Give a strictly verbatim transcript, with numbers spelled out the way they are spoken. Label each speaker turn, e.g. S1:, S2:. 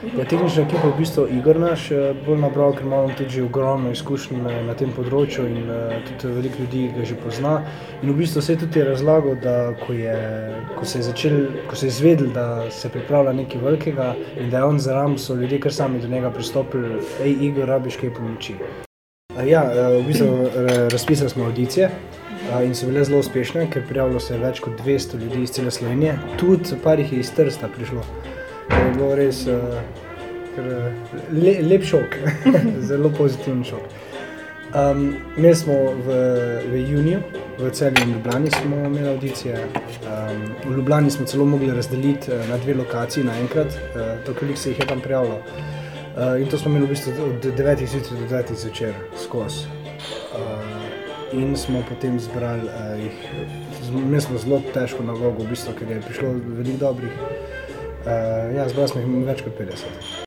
S1: Ja, tehnična ekipa v bistvu Igor naš bolj nabral, ker imamo tudi že ogromno izkušenj na tem področju in tudi veliko ljudi ga že pozna. In v bistvu se je tudi razlagal, da ko je, ko se je začel, ko se je izvedel, da se pripravlja nekaj velikega in da je on zraven, so ljudje kar sami do njega pristopili, ej Igor, rabiš kaj pomoči. Ja, v bistvu razpisali smo avdicije in so bile zelo uspešne, ker prijavilo se je več kot dvesto ljudi iz cele Slovenije, tudi par jih je iz Trsta prišlo. To je bilo res kar le, lep šok, zelo pozitiven šok. Um, imeli smo v, v juniju, v Celju in Ljubljani smo imeli avdicije. Um, v Ljubljani smo celo mogli razdeliti na dve lokaciji naenkrat, uh, toliko se jih je tam prijavilo. Uh, in to smo imeli v bistvu od devetih zjutraj do devetih zvečer skozi. Uh, in smo potem zbrali uh, jih, imeli smo zelo težko nalogo v bistvu, ker je prišlo veliko dobrih. Uh, ja, zbrali smo jih več kot petdeset.